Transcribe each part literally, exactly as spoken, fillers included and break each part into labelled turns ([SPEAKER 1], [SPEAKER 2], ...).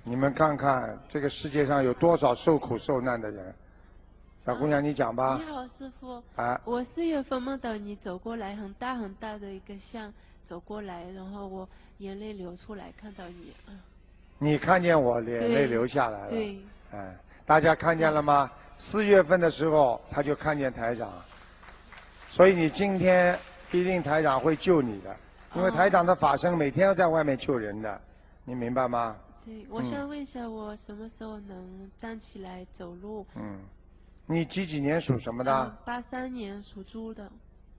[SPEAKER 1] 你们看看这个世界上有多少受苦受难的人？小姑娘，你讲吧。
[SPEAKER 2] 你好，师傅。
[SPEAKER 1] 啊。
[SPEAKER 2] 我四月份梦到你走过来，很大很大的一个像走过来，然后我眼泪流出来，看到你。嗯。
[SPEAKER 1] 你看见我眼泪流下来了。
[SPEAKER 2] 对。
[SPEAKER 1] 哎，大家看见了吗？四月份的时候他就看见台长，所以你今天一定台长会救你的，因为台长的法身每天要在外面救人的，你明白吗？
[SPEAKER 2] 对，我想问一下，我什么时候能站起来走路？
[SPEAKER 1] 嗯，你几几年属什么的？
[SPEAKER 2] 八三年属猪的。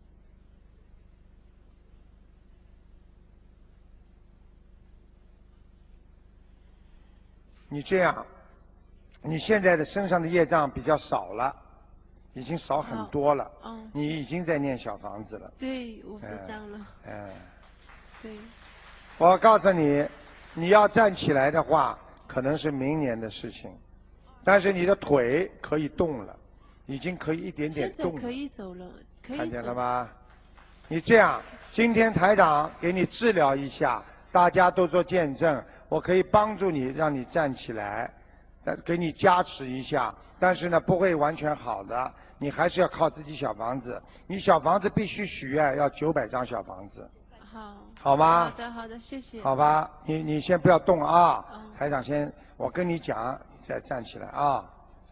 [SPEAKER 1] 你这样，你现在的身上的业障比较少了，已经少很多了。
[SPEAKER 2] 嗯。
[SPEAKER 1] 你已经在念小房子了。
[SPEAKER 2] 对，五十张了。
[SPEAKER 1] 嗯。
[SPEAKER 2] 对。
[SPEAKER 1] 我告诉你，你要站起来的话，可能是明年的事情，但是你的腿可以动了，已经可以一点点动了。
[SPEAKER 2] 现在可以走了，可以走。
[SPEAKER 1] 看见了吗？你这样，今天台长给你治疗一下，大家都做见证，我可以帮助你，让你站起来，给你加持一下。但是呢，不会完全好的，你还是要靠自己小房子。你小房子必须许愿，要九百张小房子。
[SPEAKER 2] 好。
[SPEAKER 1] 好吗？
[SPEAKER 2] 好的，好的，谢谢。
[SPEAKER 1] 好吧，你你先不要动啊，嗯、台长先，我跟你讲，你再站起来啊。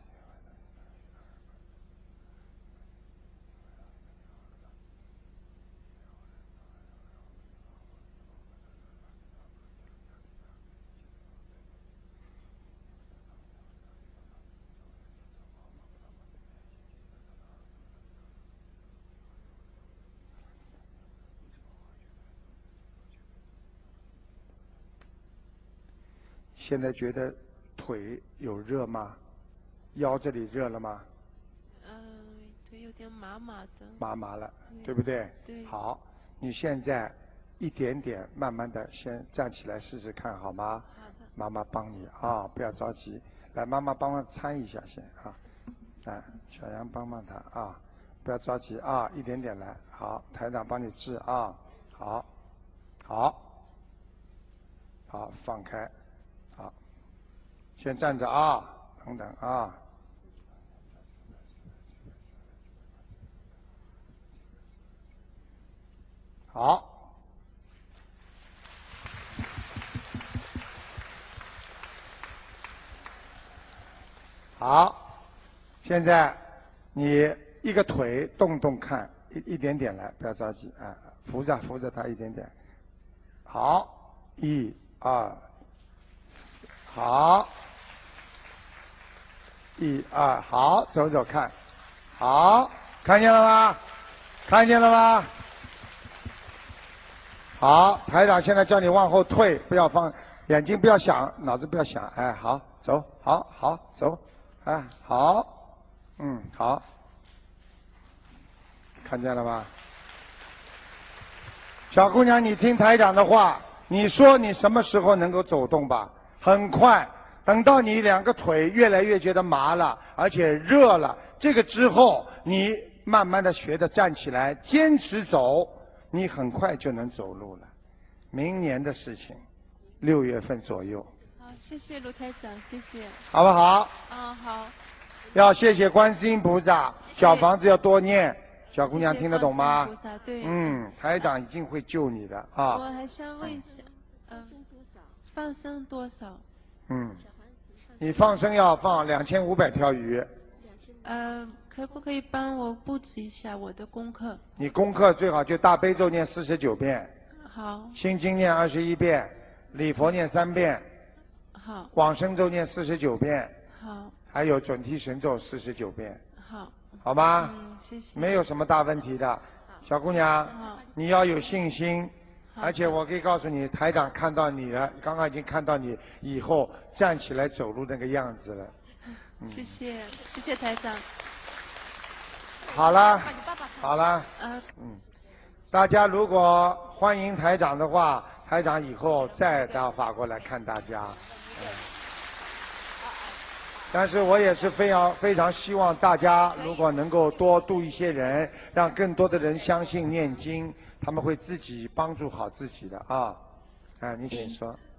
[SPEAKER 1] 现在觉得腿有热吗？腰这里热了吗？
[SPEAKER 2] 嗯、呃，腿有点麻麻的。
[SPEAKER 1] 麻麻了，对不对？
[SPEAKER 2] 对。
[SPEAKER 1] 好，你现在一点点慢慢的先站起来试试看，好吗？
[SPEAKER 2] 好的。
[SPEAKER 1] 妈妈帮你啊，不要着急。来，妈妈帮忙搀一下先啊。哎，小杨帮帮他啊，不要着急啊，一点点来。好，台长帮你治啊。好，好，好，放开。好，先站着啊，等等啊。好，好，现在你一个腿动动看，一一点点来，不要着急啊，扶着扶着它一点点。好，一二。好，一二，好，走走看，好，看见了吗？看见了吗？好，台长现在叫你往后退，不要放，眼睛不要想，脑子不要想，哎，好，走，好，好，走，哎，好，嗯，好，看见了吗？小姑娘，你听台长的话，你说你什么时候能够走动吧？很快，等到你两个腿越来越觉得麻了，而且热了，这个之后，你慢慢的学着站起来，坚持走，你很快就能走路了。明年的事情，六月份左右。
[SPEAKER 2] 好，谢谢卢台长，谢谢。
[SPEAKER 1] 好不好？
[SPEAKER 2] 啊，好。
[SPEAKER 1] 要谢谢观世音菩萨，小房子要多念。小姑娘听得懂吗？
[SPEAKER 2] 谢谢观世音菩萨，对。
[SPEAKER 1] 嗯，台长一定会救你的啊。
[SPEAKER 2] 我还想问一下，嗯。放生多少？
[SPEAKER 1] 嗯，你放生要放两千五百条鱼。
[SPEAKER 2] 呃，可不可以帮我布置一下我的功课？
[SPEAKER 1] 你功课最好就大悲咒念四十九遍。
[SPEAKER 2] 好。
[SPEAKER 1] 心经念二十一遍，礼佛念三遍。
[SPEAKER 2] 好。
[SPEAKER 1] 往生咒念四十九遍。
[SPEAKER 2] 好。
[SPEAKER 1] 还有准提神咒四十九遍。
[SPEAKER 2] 好。
[SPEAKER 1] 好吗？
[SPEAKER 2] 嗯，谢谢。
[SPEAKER 1] 没有什么大问题的，小姑娘，你要有信心。而且我可以告诉你，台长看到你了，刚刚已经看到你以后站起来走路那个样子了。
[SPEAKER 2] 嗯、谢谢，谢谢台长。
[SPEAKER 1] 好了，好了。嗯。大家如果欢迎台长的话，台长以后再到法国来看大家。嗯、但是我也是非常非常希望大家如果能够多度一些人，让更多的人相信念经。他们会自己帮助好自己的啊，哎，你请说。